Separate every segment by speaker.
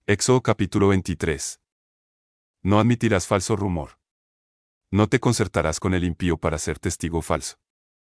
Speaker 1: Éxodo capítulo 23. No admitirás falso rumor. No te concertarás con el impío para ser testigo falso.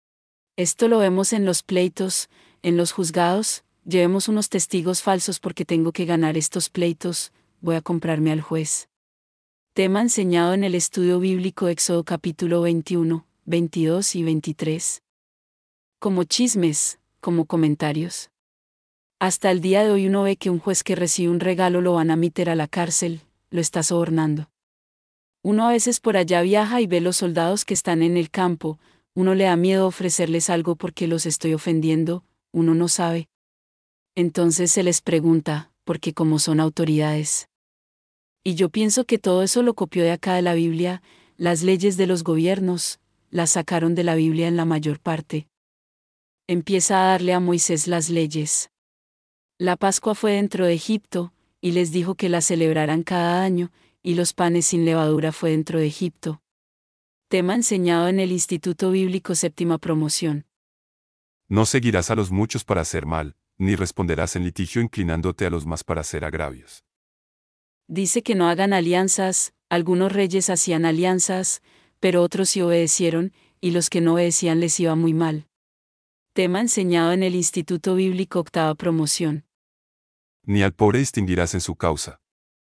Speaker 2: Esto lo vemos en los pleitos, en los juzgados. Llevemos unos testigos falsos porque tengo que ganar estos pleitos, voy a comprarme al juez. Tema enseñado en el estudio bíblico Éxodo capítulo 21, 22 y 23. Como chismes, como comentarios. Hasta el día de hoy uno ve que un juez que recibe un regalo lo van a meter a la cárcel, lo está sobornando. Uno a veces por allá viaja y ve los soldados que están en el campo, uno le da miedo ofrecerles algo porque los estoy ofendiendo, uno no sabe. Entonces se les pregunta, porque como son autoridades. Y yo pienso que todo eso lo copió de acá de la Biblia, las leyes de los gobiernos, las sacaron de la Biblia en la mayor parte. Empieza a darle a Moisés las leyes. La Pascua fue dentro de Egipto, y les dijo que la celebraran cada año, y los panes sin levadura fue dentro de Egipto. Tema enseñado en el Instituto Bíblico Séptima Promoción.
Speaker 1: No seguirás a los muchos para hacer mal, ni responderás en litigio inclinándote a los más para hacer agravios.
Speaker 2: Dice que no hagan alianzas, algunos reyes hacían alianzas, pero otros sí obedecieron, y los que no obedecían les iba muy mal. Tema enseñado en el Instituto Bíblico Octava Promoción.
Speaker 1: Ni al pobre distinguirás en su causa.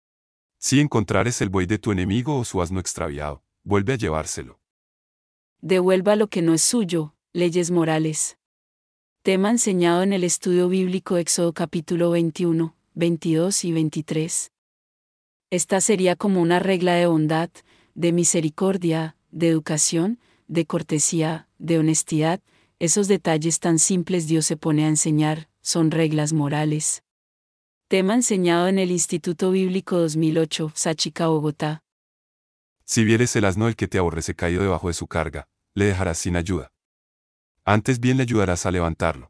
Speaker 1: Si encontrares el buey de tu enemigo o su asno extraviado, vuelve a llevárselo.
Speaker 2: Devuelva lo que no es suyo, leyes morales. Tema enseñado en el estudio bíblico Éxodo capítulo 21, 22 y 23. Esta sería como una regla de bondad, de misericordia, de educación, de cortesía, de honestidad. Esos detalles tan simples Dios se pone a enseñar, son reglas morales. Tema enseñado en el Instituto Bíblico 2008, Sáchica, Bogotá.
Speaker 1: Si vieres el asno del que te aborrece caído debajo de su carga, le dejarás sin ayuda. Antes bien le ayudarás a levantarlo.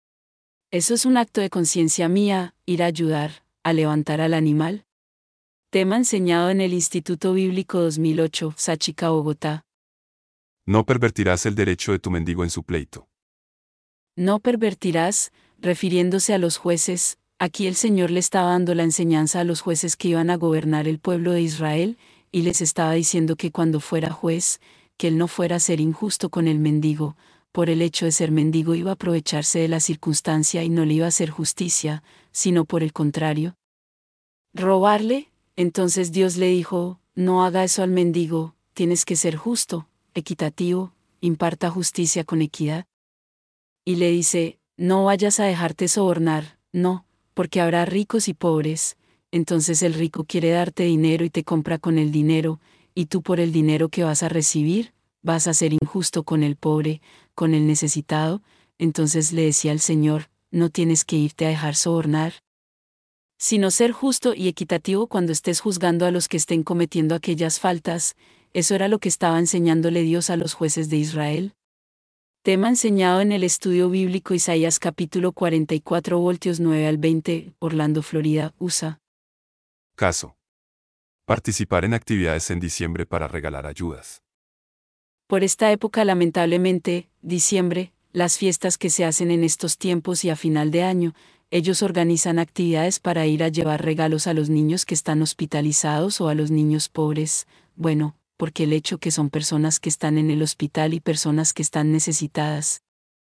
Speaker 2: Eso es un acto de conciencia mía, ir a ayudar, a levantar al animal. Tema enseñado en el Instituto Bíblico 2008, Sáchica, Bogotá.
Speaker 1: No pervertirás el derecho de tu mendigo en su pleito.
Speaker 2: No pervertirás, refiriéndose a los jueces. Aquí el Señor le estaba dando la enseñanza a los jueces que iban a gobernar el pueblo de Israel, y les estaba diciendo que cuando fuera juez, que él no fuera a ser injusto con el mendigo, por el hecho de ser mendigo iba a aprovecharse de la circunstancia y no le iba a hacer justicia, sino por el contrario. Robarle, entonces Dios le dijo, no haga eso al mendigo, tienes que ser justo, equitativo, imparta justicia con equidad. Y le dice, no vayas a dejarte sobornar, no, porque habrá ricos y pobres, entonces el rico quiere darte dinero y te compra con el dinero, y tú por el dinero que vas a recibir, vas a ser injusto con el pobre, con el necesitado. Entonces le decía al Señor, no tienes que irte a dejar sobornar, sino ser justo y equitativo cuando estés juzgando a los que estén cometiendo aquellas faltas. Eso era lo que estaba enseñándole Dios a los jueces de Israel. Tema enseñado en el estudio bíblico Isaías capítulo 44 voltios 9 al 20, Orlando, Florida, USA.
Speaker 1: Caso. Participar en actividades en diciembre para regalar ayudas.
Speaker 2: Por esta época lamentablemente, diciembre, las fiestas que se hacen en estos tiempos y a final de año, ellos organizan actividades para ir a llevar regalos a los niños que están hospitalizados o a los niños pobres, bueno, porque el hecho que son personas que están en el hospital y personas que están necesitadas.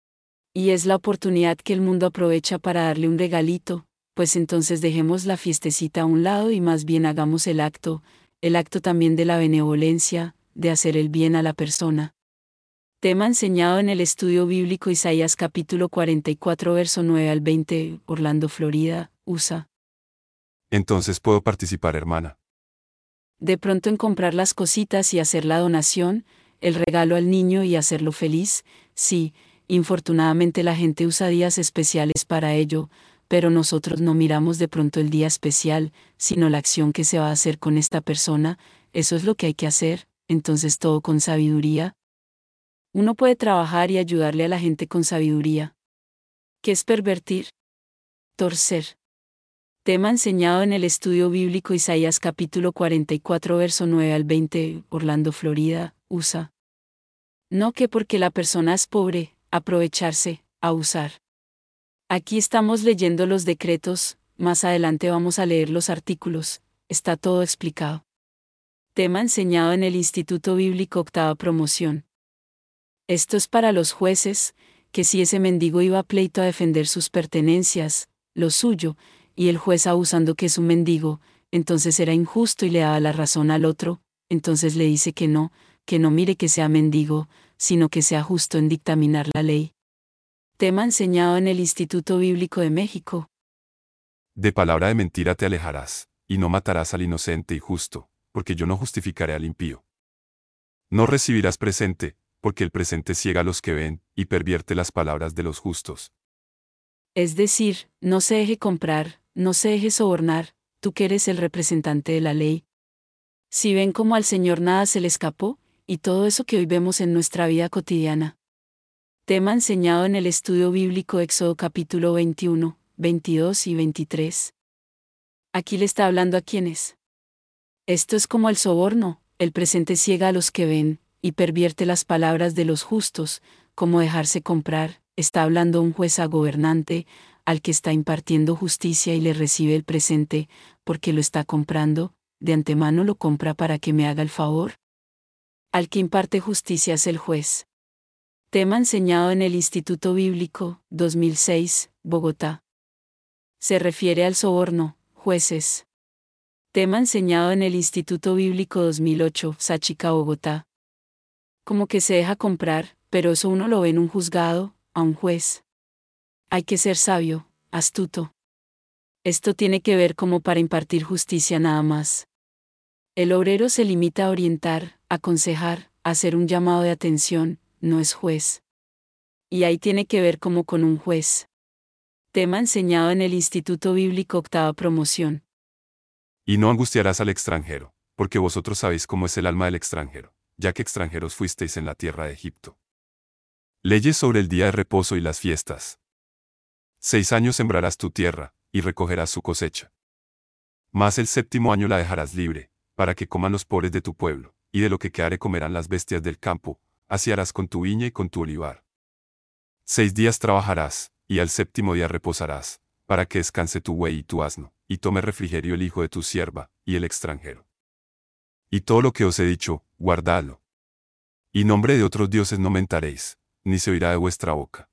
Speaker 2: Y es la oportunidad que el mundo aprovecha para darle un regalito, pues entonces dejemos la fiestecita a un lado y más bien hagamos el acto también de la benevolencia, de hacer el bien a la persona. Tema enseñado en el estudio bíblico Isaías capítulo 44 verso 9 al 20, Orlando, Florida, USA.
Speaker 1: Entonces puedo participar, hermana.
Speaker 2: De pronto en comprar las cositas y hacer la donación, el regalo al niño y hacerlo feliz, sí, infortunadamente la gente usa días especiales para ello, pero nosotros no miramos de pronto el día especial, sino la acción que se va a hacer con esta persona. Eso es lo que hay que hacer, entonces todo con sabiduría. Uno puede trabajar y ayudarle a la gente con sabiduría. ¿Qué es pervertir? Torcer. Tema enseñado en el estudio bíblico Isaías capítulo 44 verso 9 al 20, Orlando, Florida, USA. No que porque la persona es pobre, aprovecharse, abusar. Aquí estamos leyendo los decretos, más adelante vamos a leer los artículos, está todo explicado. Tema enseñado en el Instituto Bíblico Octava Promoción. Esto es para los jueces, que si ese mendigo iba a pleito a defender sus pertenencias, lo suyo, y el juez abusando que es un mendigo, entonces era injusto y le daba la razón al otro, entonces le dice que no mire que sea mendigo, sino que sea justo en dictaminar la ley. Tema enseñado en el Instituto Bíblico de México.
Speaker 1: De palabra de mentira te alejarás, y no matarás al inocente y justo, porque yo no justificaré al impío. No recibirás presente, porque el presente ciega a los que ven, y pervierte las palabras de los justos.
Speaker 2: Es decir, no se deje comprar, no se deje sobornar, tú que eres el representante de la ley. Si ven como al Señor nada se le escapó, y todo eso que hoy vemos en nuestra vida cotidiana. Tema enseñado en el estudio bíblico Éxodo capítulo 21, 22 y 23. Aquí le está hablando a quienes. Esto es como el soborno, el presente ciega a los que ven, y pervierte las palabras de los justos, como dejarse comprar, está hablando un juez a gobernante, al que está impartiendo justicia y le recibe el presente, porque lo está comprando, de antemano lo compra para que me haga el favor. Al que imparte justicia es el juez. Tema enseñado en el Instituto Bíblico, 2006, Bogotá. Se refiere al soborno, jueces. Tema enseñado en el Instituto Bíblico 2008, Sáchica, Bogotá. Como que se deja comprar, pero eso uno lo ve en un juzgado, a un juez. Hay que ser sabio, astuto. Esto tiene que ver como para impartir justicia nada más. El obrero se limita a orientar, aconsejar, a hacer un llamado de atención, no es juez. Y ahí tiene que ver como con un juez. Tema enseñado en el Instituto Bíblico Octava Promoción.
Speaker 1: Y no angustiarás al extranjero, porque vosotros sabéis cómo es el alma del extranjero, ya que extranjeros fuisteis en la tierra de Egipto. Leyes sobre el día de reposo y las fiestas. 6 años sembrarás tu tierra, y recogerás su cosecha. Mas el 7º año la dejarás libre, para que coman los pobres de tu pueblo, y de lo que quedare comerán las bestias del campo, así harás con tu viña y con tu olivar. 6 días trabajarás, y al 7º día reposarás, para que descanse tu buey y tu asno, y tome refrigerio el hijo de tu sierva, y el extranjero. Y todo lo que os he dicho, guardadlo. Y nombre de otros dioses no mentaréis, ni se oirá de vuestra boca.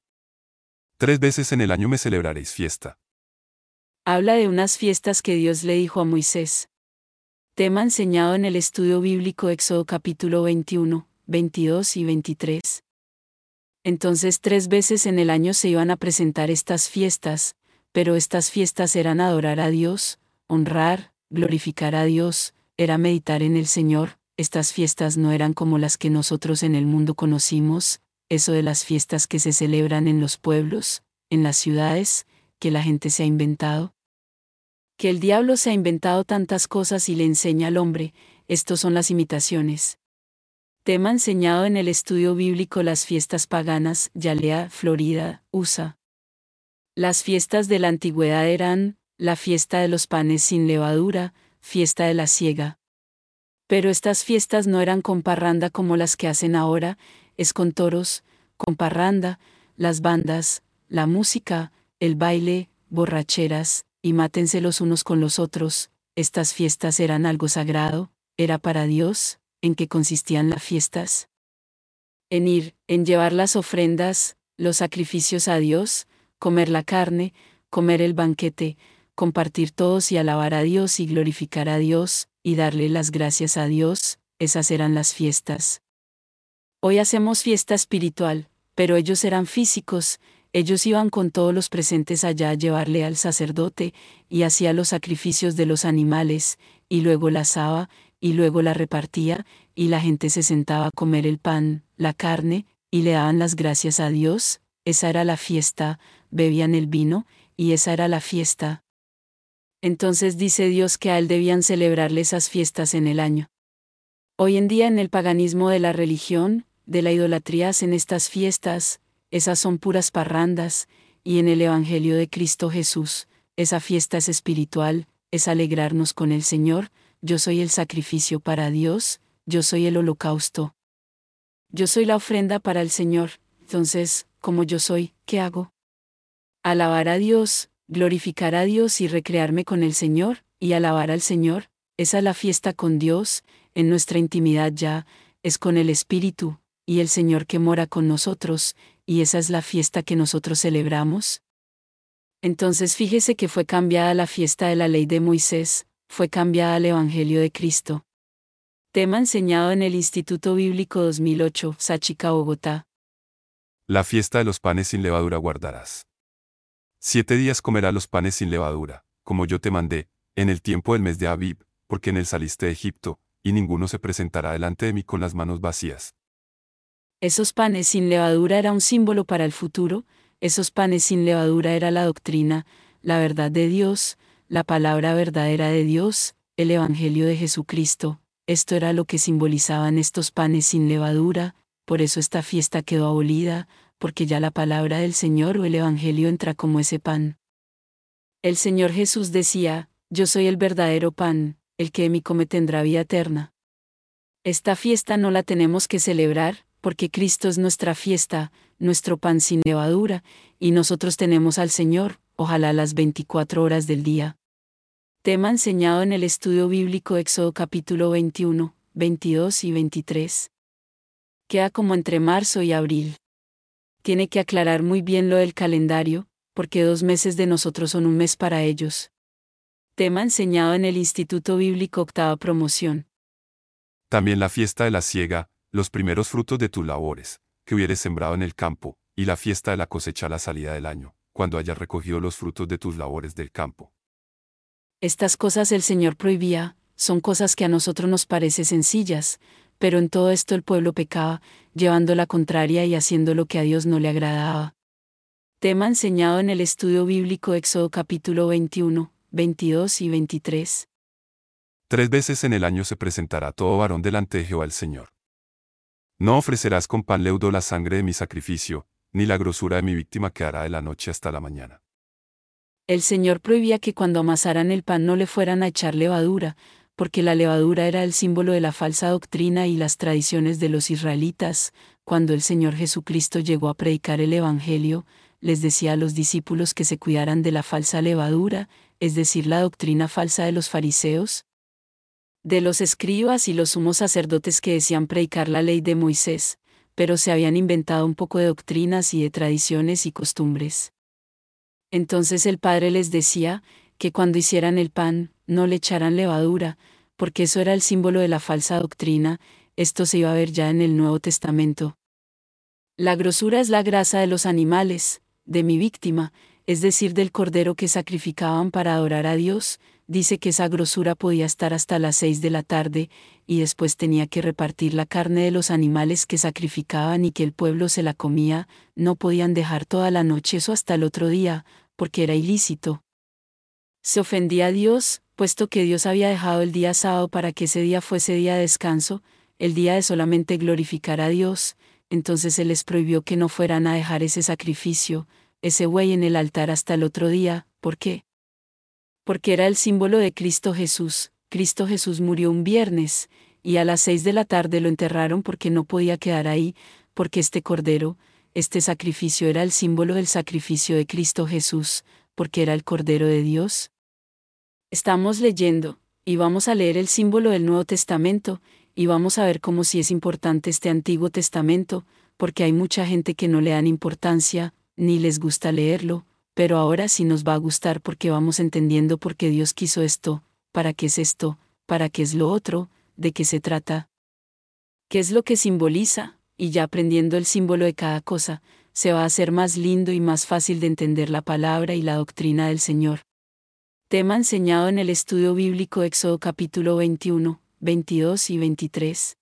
Speaker 1: 3 veces en el año me celebraréis fiesta.
Speaker 2: Habla de unas fiestas que Dios le dijo a Moisés. Tema enseñado en el estudio bíblico Éxodo capítulo 21, 22 y 23. Entonces 3 veces en el año se iban a presentar estas fiestas, pero estas fiestas eran adorar a Dios, honrar, glorificar a Dios, era meditar en el Señor. Estas fiestas no eran como las que nosotros en el mundo conocimos, eso de las fiestas que se celebran en los pueblos, en las ciudades, que la gente se ha inventado. Que el diablo se ha inventado tantas cosas y le enseña al hombre, estos son las imitaciones. Tema enseñado en el estudio bíblico Las fiestas paganas, Yalea, Florida, USA. Las fiestas de la antigüedad eran, la fiesta de los panes sin levadura, fiesta de la siega. Pero estas fiestas no eran con parranda como las que hacen ahora, es con toros, con parranda, las bandas, la música, el baile, borracheras, y mátense los unos con los otros. Estas fiestas eran algo sagrado, era para Dios. ¿En qué consistían las fiestas? En ir, en llevar las ofrendas, los sacrificios a Dios, comer la carne, comer el banquete, compartir todos y alabar a Dios y glorificar a Dios, y darle las gracias a Dios, esas eran las fiestas. Hoy hacemos fiesta espiritual, pero ellos eran físicos, ellos iban con todos los presentes allá a llevarle al sacerdote, y hacía los sacrificios de los animales, y luego la asaba, y luego la repartía, y la gente se sentaba a comer el pan, la carne, y le daban las gracias a Dios, esa era la fiesta, bebían el vino, y esa era la fiesta. Entonces dice Dios que a él debían celebrarle esas fiestas en el año. Hoy en día en el paganismo de la religión, de la idolatría hacen estas fiestas, esas son puras parrandas, y en el Evangelio de Cristo Jesús, esa fiesta es espiritual, es alegrarnos con el Señor. Yo soy el sacrificio para Dios, yo soy el holocausto. Yo soy la ofrenda para el Señor, entonces, como yo soy, ¿qué hago? Alabar a Dios, glorificar a Dios y recrearme con el Señor, y alabar al Señor. Esa es la fiesta con Dios, en nuestra intimidad ya, es con el Espíritu, y el Señor que mora con nosotros, y esa es la fiesta que nosotros celebramos. Entonces fíjese que fue cambiada la fiesta de la ley de Moisés, fue cambiada al Evangelio de Cristo. Tema enseñado en el Instituto Bíblico 2008, Sáchica, Bogotá.
Speaker 1: La fiesta de los panes sin levadura guardarás. 7 días comerás los panes sin levadura, como yo te mandé, en el tiempo del mes de Abib, porque en él saliste de Egipto, y ninguno se presentará delante de mí con las manos vacías.
Speaker 2: Esos panes sin levadura era un símbolo para el futuro, esos panes sin levadura era la doctrina, la verdad de Dios, la palabra verdadera de Dios, el Evangelio de Jesucristo. Esto era lo que simbolizaban estos panes sin levadura, por eso esta fiesta quedó abolida, porque ya la palabra del Señor o el Evangelio entra como ese pan. El Señor Jesús decía, yo soy el verdadero pan, el que de mí come tendrá vida eterna. Esta fiesta no la tenemos que celebrar, porque Cristo es nuestra fiesta, nuestro pan sin levadura, y nosotros tenemos al Señor, ojalá las 24 horas del día. Tema enseñado en el estudio bíblico Éxodo capítulo 21, 22 y 23. Queda como entre marzo y abril. Tiene que aclarar muy bien lo del calendario, porque 2 meses de nosotros son un mes para ellos. Tema enseñado en el Instituto Bíblico Octava Promoción.
Speaker 1: También la fiesta de la siega, los primeros frutos de tus labores, que hubieres sembrado en el campo, y la fiesta de la cosecha a la salida del año, cuando hayas recogido los frutos de tus labores del campo.
Speaker 2: Estas cosas el Señor prohibía, son cosas que a nosotros nos parece sencillas, pero en todo esto el pueblo pecaba, llevando la contraria y haciendo lo que a Dios no le agradaba. Tema enseñado en el estudio bíblico Éxodo capítulo 21, 22 y 23.
Speaker 1: 3 veces en el año se presentará todo varón delante de Jehová el Señor. No ofrecerás con pan leudo la sangre de mi sacrificio, ni la grosura de mi víctima quedará de la noche hasta la mañana.
Speaker 2: El Señor prohibía que cuando amasaran el pan no le fueran a echar levadura, porque la levadura era el símbolo de la falsa doctrina y las tradiciones de los israelitas. Cuando el Señor Jesucristo llegó a predicar el Evangelio, les decía a los discípulos que se cuidaran de la falsa levadura, es decir, la doctrina falsa de los fariseos, de los escribas y los sumos sacerdotes que decían predicar la ley de Moisés, pero se habían inventado un poco de doctrinas y de tradiciones y costumbres. Entonces el Padre les decía, que cuando hicieran el pan, no le echaran levadura, porque eso era el símbolo de la falsa doctrina, esto se iba a ver ya en el Nuevo Testamento. La grosura es la grasa de los animales, de mi víctima, es decir, del cordero que sacrificaban para adorar a Dios. Dice que esa grosura podía estar hasta las 6 de la tarde, y después tenía que repartir la carne de los animales que sacrificaban y que el pueblo se la comía, no podían dejar toda la noche eso hasta el otro día, porque era ilícito. Se ofendía a Dios, puesto que Dios había dejado el día sábado para que ese día fuese día de descanso, el día de solamente glorificar a Dios, entonces se les prohibió que no fueran a dejar ese sacrificio, ese buey en el altar hasta el otro día. ¿Por qué? Porque era el símbolo de Cristo Jesús. Cristo Jesús murió un viernes, y a las 6 de la tarde lo enterraron porque no podía quedar ahí, porque este cordero, este sacrificio era el símbolo del sacrificio de Cristo Jesús, porque era el Cordero de Dios. Estamos leyendo, y vamos a leer el símbolo del Nuevo Testamento, y vamos a ver cómo sí es importante este Antiguo Testamento, porque hay mucha gente que no le dan importancia, ni les gusta leerlo, pero ahora sí nos va a gustar porque vamos entendiendo por qué Dios quiso esto, para qué es esto, para qué es lo otro, de qué se trata, qué es lo que simboliza, y ya aprendiendo el símbolo de cada cosa, se va a hacer más lindo y más fácil de entender la palabra y la doctrina del Señor. Tema enseñado en el estudio bíblico Éxodo capítulo 21, 22 y 23.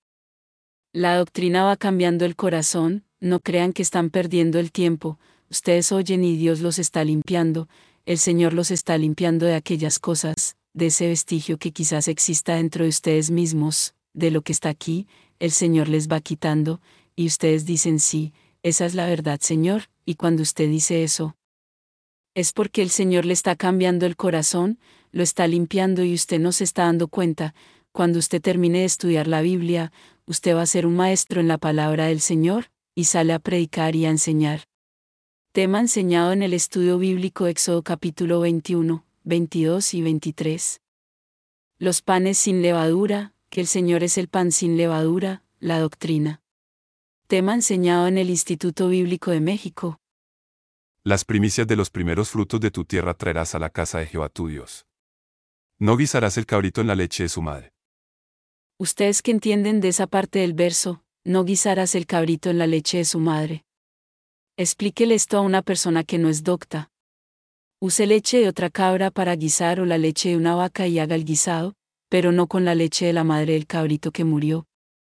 Speaker 2: La doctrina va cambiando el corazón, no crean que están perdiendo el tiempo, ustedes oyen y Dios los está limpiando, el Señor los está limpiando de aquellas cosas, de ese vestigio que quizás exista dentro de ustedes mismos, de lo que está aquí, el Señor les va quitando, y ustedes dicen sí, esa es la verdad, Señor, y cuando usted dice eso, es porque el Señor le está cambiando el corazón, lo está limpiando y usted no se está dando cuenta. Cuando usted termine de estudiar la Biblia, usted va a ser un maestro en la palabra del Señor, y sale a predicar y a enseñar. Tema enseñado en el estudio bíblico Éxodo capítulo 21, 22 y 23. Los panes sin levadura, que el Señor es el pan sin levadura, la doctrina. Tema enseñado en el Instituto Bíblico de México.
Speaker 1: Las primicias de los primeros frutos de tu tierra traerás a la casa de Jehová tu Dios. No guisarás el cabrito en la leche de su madre.
Speaker 2: Ustedes que entienden de esa parte del verso, no guisarás el cabrito en la leche de su madre. Explíquele esto a una persona que no es docta. Use leche de otra cabra para guisar o la leche de una vaca y haga el guisado, pero no con la leche de la madre del cabrito que murió.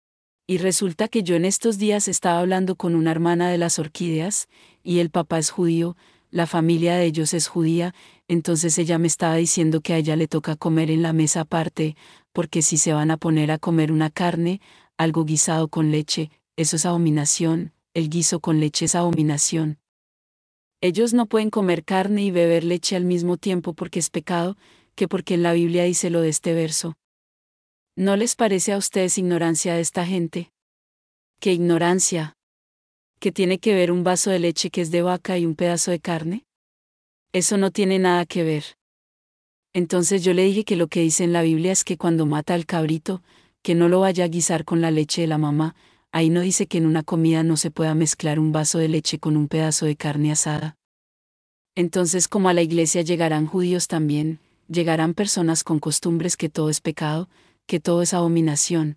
Speaker 2: Y resulta que yo en estos días estaba hablando con una hermana de las orquídeas, y el papá es judío, la familia de ellos es judía, entonces ella me estaba diciendo que a ella le toca comer en la mesa aparte, porque si se van a poner a comer una carne, algo guisado con leche, eso es abominación, el guiso con leche es abominación. Ellos no pueden comer carne y beber leche al mismo tiempo porque es pecado, que porque en la Biblia dice lo de este verso. ¿No les parece a ustedes ignorancia de esta gente? ¿Qué ignorancia? ¿Que tiene que ver un vaso de leche que es de vaca y un pedazo de carne? Eso no tiene nada que ver. Entonces yo le dije que lo que dice en la Biblia es que cuando mata al cabrito, que no lo vaya a guisar con la leche de la mamá, ahí no dice que en una comida no se pueda mezclar un vaso de leche con un pedazo de carne asada. Entonces como a la iglesia llegarán judíos también, llegarán personas con costumbres que todo es pecado, que todo es abominación.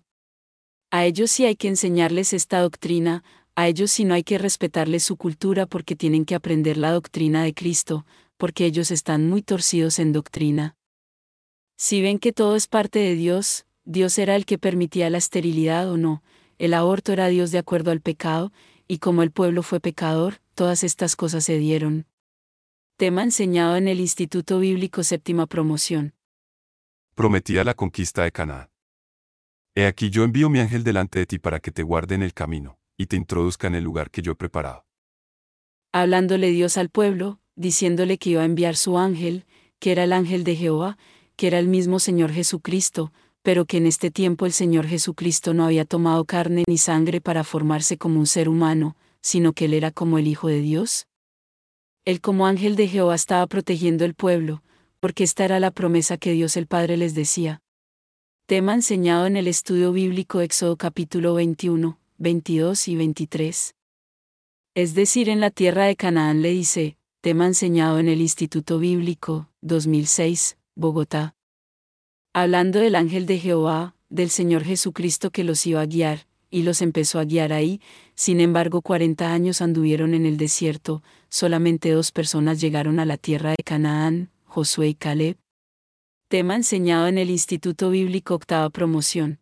Speaker 2: A ellos sí hay que enseñarles esta doctrina, a ellos sí no hay que respetarles su cultura porque tienen que aprender la doctrina de Cristo, porque ellos están muy torcidos en doctrina. Si ven que todo es parte de Dios, Dios era el que permitía la esterilidad o no, el aborto era Dios de acuerdo al pecado, y como el pueblo fue pecador, todas estas cosas se dieron. Tema enseñado en el Instituto Bíblico Séptima Promoción.
Speaker 1: Prometida la conquista de Canaán. He aquí yo envío mi ángel delante de ti para que te guarde en el camino, y te introduzca en el lugar que yo he preparado.
Speaker 2: Hablándole Dios al pueblo, diciéndole que iba a enviar su ángel, que era el ángel de Jehová, que era el mismo Señor Jesucristo, pero que en este tiempo el Señor Jesucristo no había tomado carne ni sangre para formarse como un ser humano, sino que él era como el Hijo de Dios. Él como ángel de Jehová estaba protegiendo el pueblo, porque esta era la promesa que Dios el Padre les decía. Tema enseñado en el estudio bíblico Éxodo capítulo 21, 22 y 23. Es decir, en la tierra de Canaán le dice, tema enseñado en el Instituto Bíblico, 2006, Bogotá. Hablando del ángel de Jehová, del Señor Jesucristo que los iba a guiar, y los empezó a guiar ahí, sin embargo 40 años anduvieron en el desierto, solamente 2 personas llegaron a la tierra de Canaán, Josué y Caleb. Tema enseñado en el Instituto Bíblico Octava Promoción.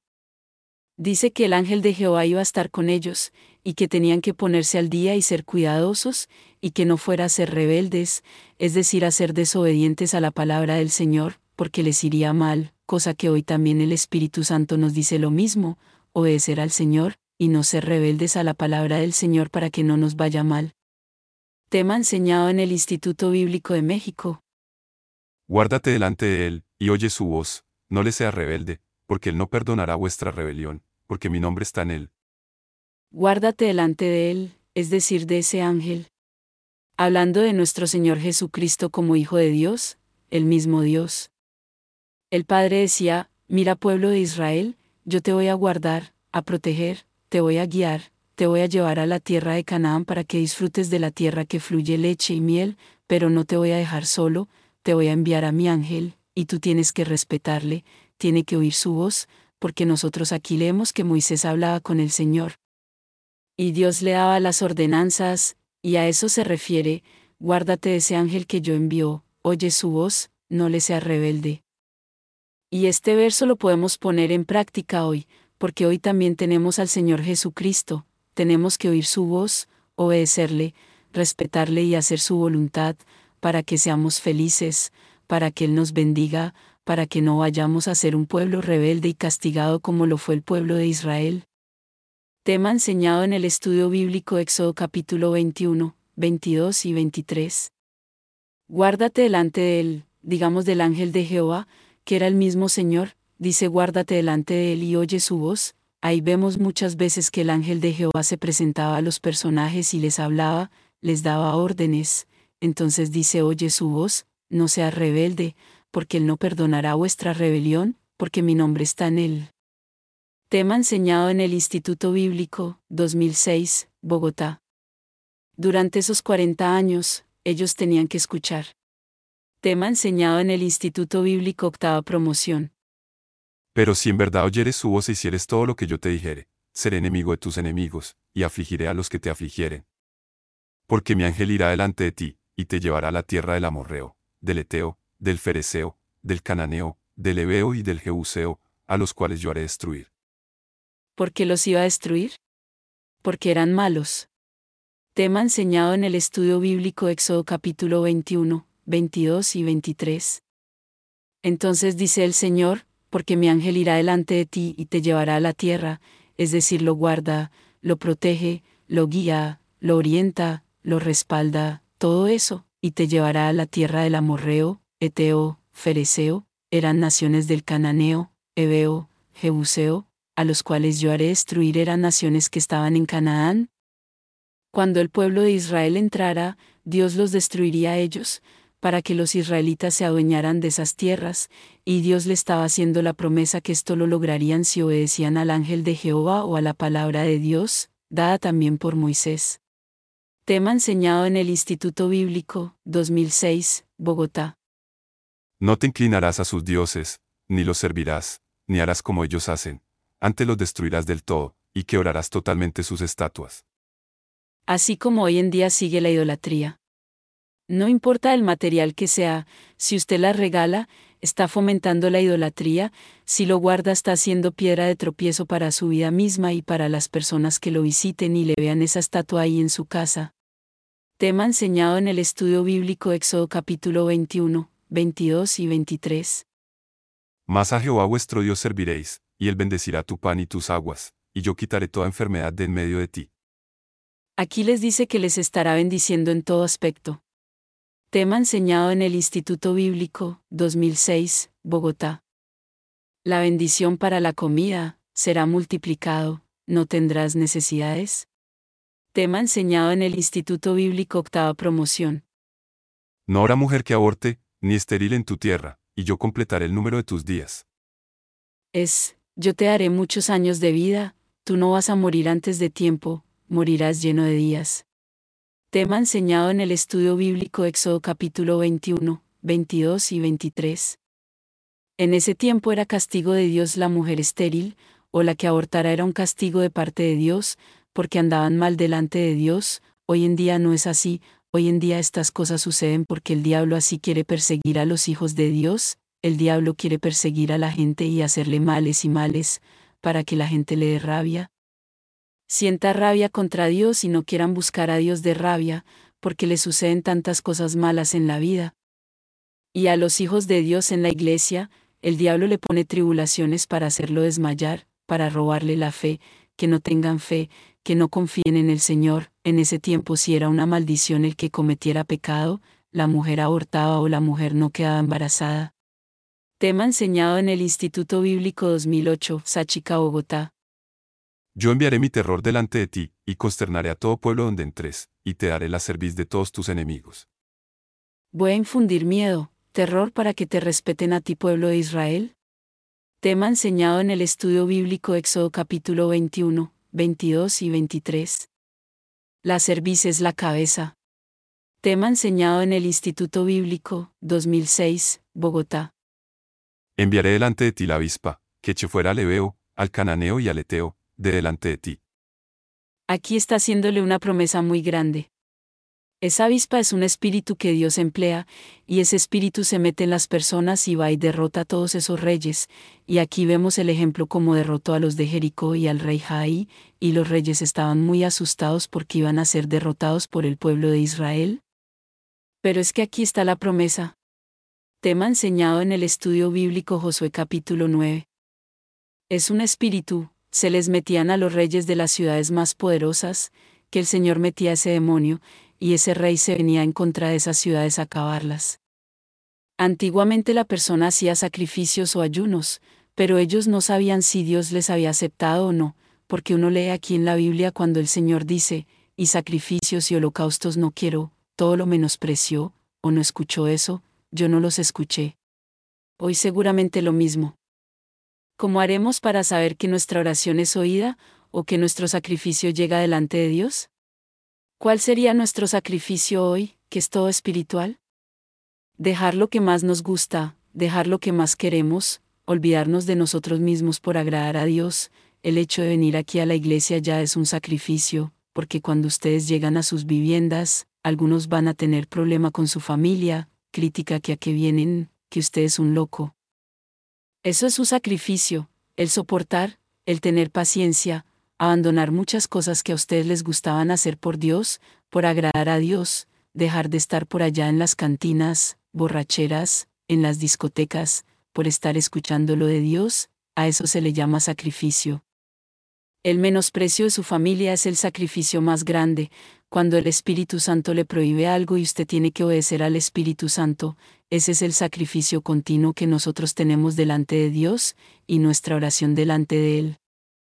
Speaker 2: Dice que el ángel de Jehová iba a estar con ellos, y que tenían que ponerse al día y ser cuidadosos, y que no fuera a ser rebeldes, es decir, a ser desobedientes a la palabra del Señor, porque les iría mal, cosa que hoy también el Espíritu Santo nos dice lo mismo, obedecer al Señor, y no ser rebeldes a la palabra del Señor para que no nos vaya mal. Tema enseñado en el Instituto Bíblico de México.
Speaker 1: Guárdate delante de él, y oye su voz, no le seas rebelde, porque él no perdonará vuestra rebelión, porque mi nombre está en él.
Speaker 2: Guárdate delante de él, es decir, de ese ángel. Hablando de nuestro Señor Jesucristo como Hijo de Dios, el mismo Dios. El Padre decía, mira pueblo de Israel, yo te voy a guardar, a proteger, te voy a guiar, te voy a llevar a la tierra de Canaán para que disfrutes de la tierra que fluye leche y miel, pero no te voy a dejar solo, te voy a enviar a mi ángel, y tú tienes que respetarle, tiene que oír su voz, porque nosotros aquí leemos que Moisés hablaba con el Señor. Y Dios le daba las ordenanzas, y a eso se refiere, guárdate de ese ángel que yo envió, oye su voz, no le seas rebelde. Y este verso lo podemos poner en práctica hoy, porque hoy también tenemos al Señor Jesucristo, tenemos que oír su voz, obedecerle, respetarle y hacer su voluntad, para que seamos felices, para que Él nos bendiga, para que no vayamos a ser un pueblo rebelde y castigado como lo fue el pueblo de Israel. Tema enseñado en el estudio bíblico Éxodo capítulo 21, 22 y 23. Guárdate delante de él, digamos del ángel de Jehová, que era el mismo Señor, dice guárdate delante de él y oye su voz. Ahí vemos muchas veces que el ángel de Jehová se presentaba a los personajes y les hablaba, les daba órdenes. Entonces dice: oye su voz, no seas rebelde, porque Él no perdonará vuestra rebelión, porque mi nombre está en Él. Tema enseñado en el Instituto Bíblico, 2006, Bogotá. Durante esos 40 años, ellos tenían que escuchar. Tema enseñado en el Instituto Bíblico, octava promoción.
Speaker 1: Pero si en verdad oyeres su voz e hicieres todo lo que yo te dijere, seré enemigo de tus enemigos, y afligiré a los que te afligieren. Porque mi ángel irá delante de ti, y te llevará a la tierra del amorreo, del eteo, del fereceo, del cananeo, del heveo y del jebuseo, a los cuales yo haré destruir.
Speaker 2: ¿Por qué los iba a destruir? Porque eran malos. Tema enseñado en el estudio bíblico, Éxodo capítulo 21, 22 y 23. Entonces dice el Señor: porque mi ángel irá delante de ti y te llevará a la tierra, es decir, lo guarda, lo protege, lo guía, lo orienta, lo respalda, todo eso, y te llevará a la tierra del amorreo, eteo, fereceo, eran naciones del cananeo, heveo, jebuseo, a los cuales yo haré destruir. Eran naciones que estaban en Canaán. Cuando el pueblo de Israel entrara, Dios los destruiría a ellos, para que los israelitas se adueñaran de esas tierras, y Dios le estaba haciendo la promesa que esto lo lograrían si obedecían al ángel de Jehová o a la palabra de Dios, dada también por Moisés. Tema enseñado en el Instituto Bíblico, 2006, Bogotá.
Speaker 1: No te inclinarás a sus dioses, ni los servirás, ni harás como ellos hacen, antes los destruirás del todo, y quebrarás totalmente sus estatuas.
Speaker 2: Así como hoy en día sigue la idolatría. No importa el material que sea, si usted la regala, está fomentando la idolatría; si lo guarda, está haciendo piedra de tropiezo para su vida misma y para las personas que lo visiten y le vean esa estatua ahí en su casa. Tema enseñado en el estudio bíblico, Éxodo capítulo 21, 22 y 23.
Speaker 1: Mas a Jehová vuestro Dios serviréis, y él bendecirá tu pan y tus aguas, y yo quitaré toda enfermedad de en medio de ti.
Speaker 2: Aquí les dice que les estará bendiciendo en todo aspecto. Tema enseñado en el Instituto Bíblico, 2006, Bogotá. La bendición para la comida será multiplicado, no tendrás necesidades. Tema enseñado en el Instituto Bíblico, octava promoción.
Speaker 1: No habrá mujer que aborte, ni estéril en tu tierra, y yo completaré el número de tus días.
Speaker 2: Yo te daré muchos años de vida, tú no vas a morir antes de tiempo, morirás lleno de días. Tema enseñado en el estudio bíblico, Éxodo capítulo 21, 22 y 23. En ese tiempo era castigo de Dios la mujer estéril, o la que abortara era un castigo de parte de Dios, porque andaban mal delante de Dios. Hoy en día no es así. Hoy en día estas cosas suceden porque el diablo así quiere perseguir a los hijos de Dios. El diablo quiere perseguir a la gente y hacerle males y males, para que la gente le dé rabia. Sienta rabia contra Dios y no quieran buscar a Dios de rabia, porque le suceden tantas cosas malas en la vida. Y a los hijos de Dios en la iglesia, el diablo le pone tribulaciones para hacerlo desmayar, para robarle la fe, que no tengan fe, que no confíen en el Señor. En ese tiempo, si era una maldición el que cometiera pecado, la mujer abortaba o la mujer no quedaba embarazada. Tema enseñado en el Instituto Bíblico 2008, Sáchica, Bogotá.
Speaker 1: Yo enviaré mi terror delante de ti, y consternaré a todo pueblo donde entres, y te daré la cerviz de todos tus enemigos.
Speaker 2: Voy a infundir miedo, terror para que te respeten a ti, pueblo de Israel. Tema enseñado en el estudio bíblico, Éxodo capítulo 21, 22 y 23. La cerviz es la cabeza. Tema enseñado en el Instituto Bíblico, 2006, Bogotá.
Speaker 1: Enviaré delante de ti la avispa, que eche fuera al heveo, al cananeo y al eteo, de delante de ti.
Speaker 2: Aquí está haciéndole una promesa muy grande. Esa avispa es un espíritu que Dios emplea, y ese espíritu se mete en las personas y va y derrota a todos esos reyes, y aquí vemos el ejemplo como derrotó a los de Jericó y al rey Jaí, y los reyes estaban muy asustados porque iban a ser derrotados por el pueblo de Israel. Pero es que aquí está la promesa. Tema enseñado en el estudio bíblico, Josué capítulo 9. Es un espíritu, se les metían a los reyes de las ciudades más poderosas, que el Señor metía a ese demonio, y ese rey se venía en contra de esas ciudades a acabarlas. Antiguamente la persona hacía sacrificios o ayunos, pero ellos no sabían si Dios les había aceptado o no, porque uno lee aquí en la Biblia cuando el Señor dice, y sacrificios y holocaustos no quiero, todo lo menospreció, o no escuchó eso, yo no los escuché. Hoy seguramente lo mismo. ¿Cómo haremos para saber que nuestra oración es oída, o que nuestro sacrificio llega delante de Dios? ¿Cuál sería nuestro sacrificio hoy, que es todo espiritual? Dejar lo que más nos gusta, dejar lo que más queremos, olvidarnos de nosotros mismos por agradar a Dios. El hecho de venir aquí a la iglesia ya es un sacrificio, porque cuando ustedes llegan a sus viviendas, algunos van a tener problema con su familia, crítica que a qué vienen, que usted es un loco. Eso es su sacrificio, el soportar, el tener paciencia, abandonar muchas cosas que a ustedes les gustaban hacer por Dios, por agradar a Dios, dejar de estar por allá en las cantinas, borracheras, en las discotecas, por estar escuchando lo de Dios, a eso se le llama sacrificio. El menosprecio de su familia es el sacrificio más grande. Cuando el Espíritu Santo le prohíbe algo y usted tiene que obedecer al Espíritu Santo, ese es el sacrificio continuo que nosotros tenemos delante de Dios, y nuestra oración delante de Él.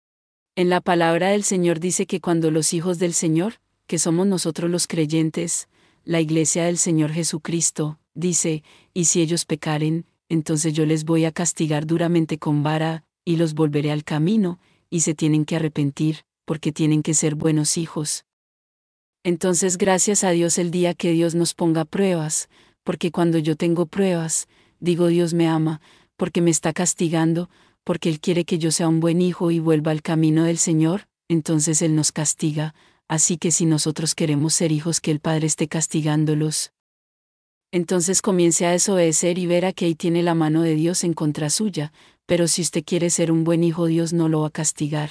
Speaker 2: En la palabra del Señor dice que cuando los hijos del Señor, que somos nosotros los creyentes, la iglesia del Señor Jesucristo, dice, y si ellos pecaren, entonces yo les voy a castigar duramente con vara, y los volveré al camino, y se tienen que arrepentir, porque tienen que ser buenos hijos. Entonces gracias a Dios el día que Dios nos ponga pruebas, porque cuando yo tengo pruebas, digo Dios me ama, porque me está castigando, porque Él quiere que yo sea un buen hijo y vuelva al camino del Señor, entonces Él nos castiga, así que si nosotros queremos ser hijos que el Padre esté castigándolos, entonces comience a desobedecer y verá que ahí tiene la mano de Dios en contra suya, pero si usted quiere ser un buen hijo Dios no lo va a castigar.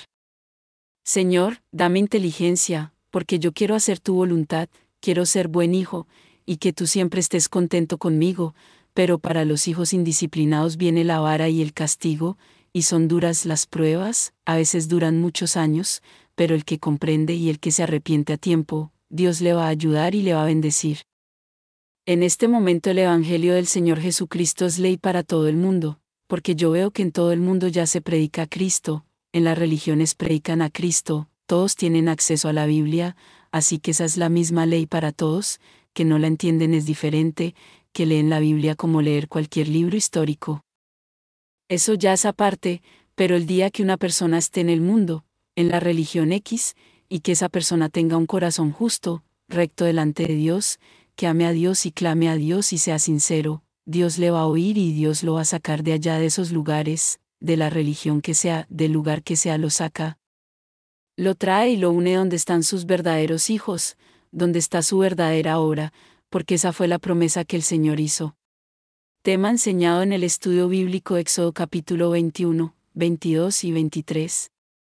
Speaker 2: Señor, dame inteligencia, porque yo quiero hacer tu voluntad, quiero ser buen hijo, y que tú siempre estés contento conmigo, pero para los hijos indisciplinados viene la vara y el castigo, y son duras las pruebas, a veces duran muchos años, pero el que comprende y el que se arrepiente a tiempo, Dios le va a ayudar y le va a bendecir. En este momento el Evangelio del Señor Jesucristo es ley para todo el mundo, porque yo veo que en todo el mundo ya se predica a Cristo, en las religiones predican a Cristo, todos tienen acceso a la Biblia, así que esa es la misma ley para todos, que no la entienden es diferente, que leen la Biblia como leer cualquier libro histórico. Eso ya es aparte, pero el día que una persona esté en el mundo, en la religión X, y que esa persona tenga un corazón justo, recto delante de Dios, que ame a Dios y clame a Dios y sea sincero, Dios le va a oír y Dios lo va a sacar de allá de esos lugares, de la religión que sea, del lugar que sea lo saca. Lo trae y lo une donde están sus verdaderos hijos, donde está su verdadera obra, porque esa fue la promesa que el Señor hizo. Tema enseñado en el estudio bíblico Éxodo capítulo 21, 22 y 23.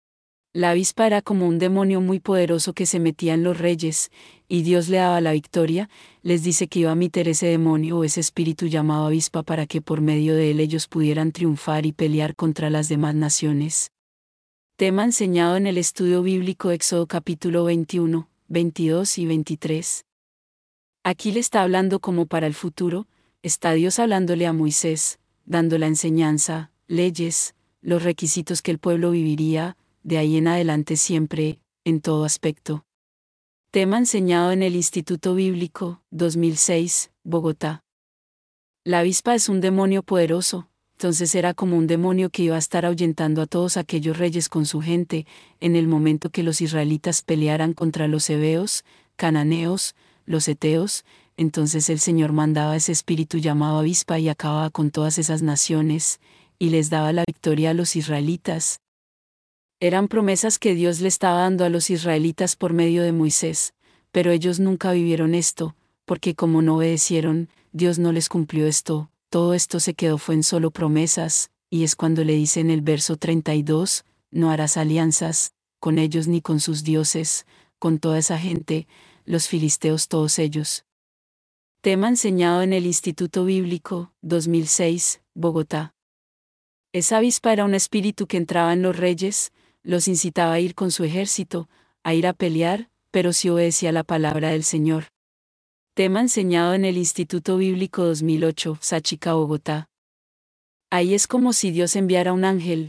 Speaker 2: La avispa era como un demonio muy poderoso que se metía en los reyes, y Dios le daba la victoria. Les dice que iba a meter ese demonio o ese espíritu llamado avispa para que por medio de él ellos pudieran triunfar y pelear contra las demás naciones. Tema enseñado en el estudio bíblico Éxodo capítulo 21, 22 y 23. Aquí le está hablando como para el futuro, está Dios hablándole a Moisés, dando la enseñanza, leyes, los requisitos que el pueblo viviría, de ahí en adelante siempre, en todo aspecto. Tema enseñado en el Instituto Bíblico, 2006, Bogotá. La avispa es un demonio poderoso, entonces era como un demonio que iba a estar ahuyentando a todos aquellos reyes con su gente, en el momento que los israelitas pelearan contra los heveos, cananeos, los heteos, entonces el Señor mandaba ese espíritu llamado avispa y acababa con todas esas naciones, y les daba la victoria a los israelitas. Eran promesas que Dios le estaba dando a los israelitas por medio de Moisés, pero ellos nunca vivieron esto, porque como no obedecieron, Dios no les cumplió esto, todo esto se quedó fue en solo promesas, y es cuando le dice en el verso 32, no harás alianzas, con ellos ni con sus dioses, con toda esa gente, los filisteos todos ellos. Tema enseñado en el Instituto Bíblico, 2006, Bogotá. Esa avispa era un espíritu que entraba en los reyes, los incitaba a ir con su ejército, a ir a pelear, pero si obedecía la palabra del Señor. Tema enseñado en el Instituto Bíblico 2008, Sáchica, Bogotá. Ahí es como si Dios enviara un ángel,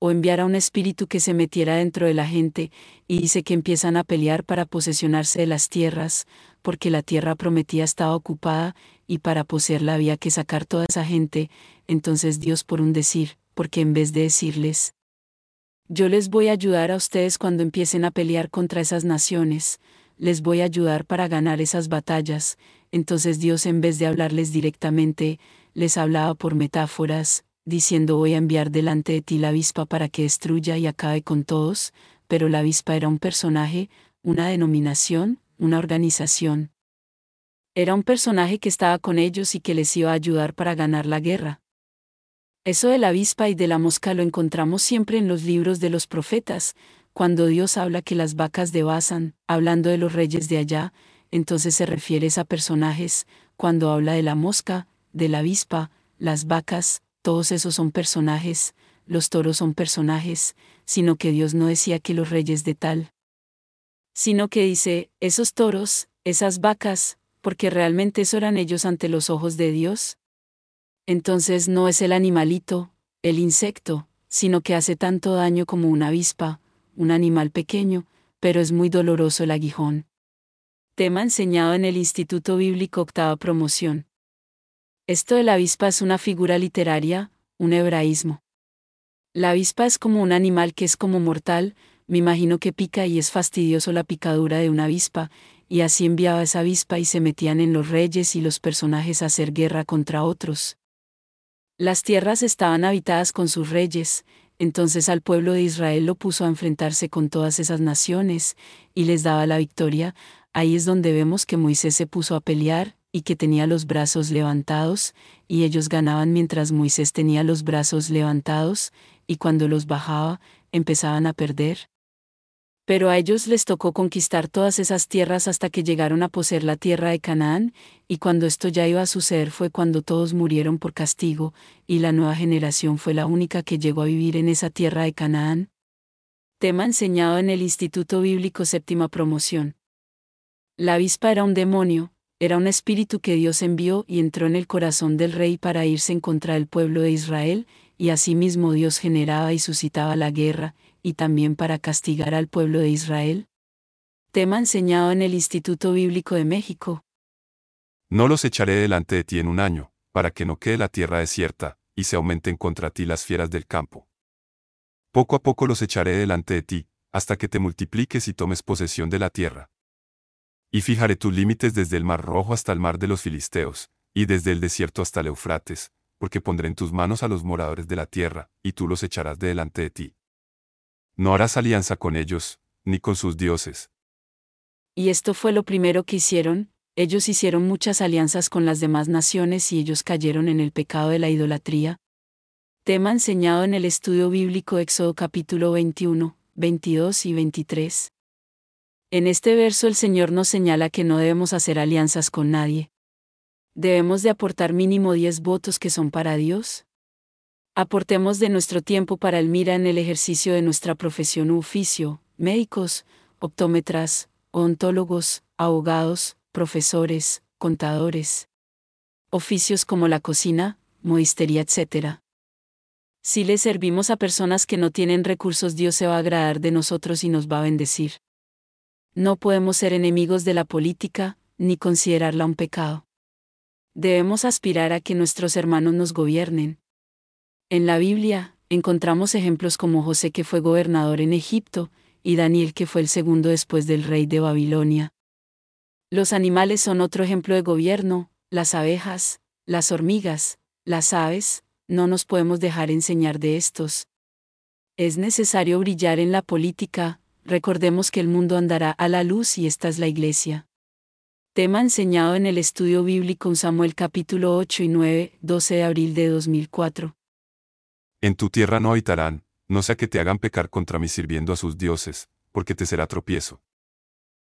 Speaker 2: o enviara un espíritu que se metiera dentro de la gente, y dice que empiezan a pelear para posesionarse de las tierras, porque la tierra prometida estaba ocupada, y para poseerla había que sacar toda esa gente. Entonces Dios, por un decir, porque en vez de decirles, yo les voy a ayudar a ustedes cuando empiecen a pelear contra esas naciones, les voy a ayudar para ganar esas batallas, entonces Dios, en vez de hablarles directamente, les hablaba por metáforas, diciendo, voy a enviar delante de ti la avispa para que destruya y acabe con todos, pero la avispa era un personaje, una denominación, una organización. Era un personaje que estaba con ellos y que les iba a ayudar para ganar la guerra. Eso de la avispa y de la mosca lo encontramos siempre en los libros de los profetas, cuando Dios habla que las vacas de Basán, hablando de los reyes de allá, entonces se refiere a personajes, cuando habla de la mosca, de la avispa, las vacas, todos esos son personajes, los toros son personajes, sino que Dios no decía que los reyes de tal, sino que dice, esos toros, esas vacas, porque realmente eso eran ellos ante los ojos de Dios. Entonces no es el animalito, el insecto, sino que hace tanto daño como una avispa, un animal pequeño, pero es muy doloroso el aguijón. Tema enseñado en el Instituto Bíblico Octava Promoción. Esto de la avispa es una figura literaria, un hebraísmo. La avispa es como un animal que es como mortal, me imagino que pica y es fastidioso la picadura de una avispa, y así enviaba esa avispa y se metían en los reyes y los personajes a hacer guerra contra otros. Las tierras estaban habitadas con sus reyes, entonces al pueblo de Israel lo puso a enfrentarse con todas esas naciones, y les daba la victoria. Ahí es donde vemos que Moisés se puso a pelear, y que tenía los brazos levantados, y ellos ganaban mientras Moisés tenía los brazos levantados, y cuando los bajaba, empezaban a perder. Pero a ellos les tocó conquistar todas esas tierras hasta que llegaron a poseer la tierra de Canaán, y cuando esto ya iba a suceder fue cuando todos murieron por castigo, y la nueva generación fue la única que llegó a vivir en esa tierra de Canaán. Tema enseñado en el Instituto Bíblico Séptima Promoción. La avispa era un demonio, era un espíritu que Dios envió y entró en el corazón del rey para irse en contra del pueblo de Israel, y asimismo Dios generaba y suscitaba la guerra, y también para castigar al pueblo de Israel. Tema enseñado en el Instituto Bíblico de México.
Speaker 1: No los echaré delante de ti en un año, para que no quede la tierra desierta, y se aumenten contra ti las fieras del campo. Poco a poco los echaré delante de ti, hasta que te multipliques y tomes posesión de la tierra. Y fijaré tus límites desde el mar Rojo hasta el mar de los Filisteos, y desde el desierto hasta el Eufrates, porque pondré en tus manos a los moradores de la tierra, y tú los echarás de delante de ti. No harás alianza con ellos, ni con sus dioses.
Speaker 2: Y esto fue lo primero que hicieron, ellos hicieron muchas alianzas con las demás naciones y ellos cayeron en el pecado de la idolatría. Tema enseñado en el estudio bíblico Éxodo capítulo 21, 22 y 23. En este verso el Señor nos señala que no debemos hacer alianzas con nadie. Debemos de aportar mínimo 10 votos que son para Dios. Aportemos de nuestro tiempo para el mira en el ejercicio de nuestra profesión u oficio, médicos, optómetras, odontólogos, abogados, profesores, contadores. Oficios como la cocina, modistería, etc. Si le servimos a personas que no tienen recursos, Dios se va a agradar de nosotros y nos va a bendecir. No podemos ser enemigos de la política, ni considerarla un pecado. Debemos aspirar a que nuestros hermanos nos gobiernen. En la Biblia, encontramos ejemplos como José, que fue gobernador en Egipto, y Daniel, que fue el segundo después del rey de Babilonia. Los animales son otro ejemplo de gobierno, las abejas, las hormigas, las aves, no nos podemos dejar enseñar de estos. Es necesario brillar en la política, recordemos que el mundo andará a la luz y esta es la iglesia. Tema enseñado en el estudio bíblico en Samuel capítulo 8 y 9, 12 de abril de 2004.
Speaker 1: En tu tierra no habitarán, no sea que te hagan pecar contra mí sirviendo a sus dioses, porque te será tropiezo.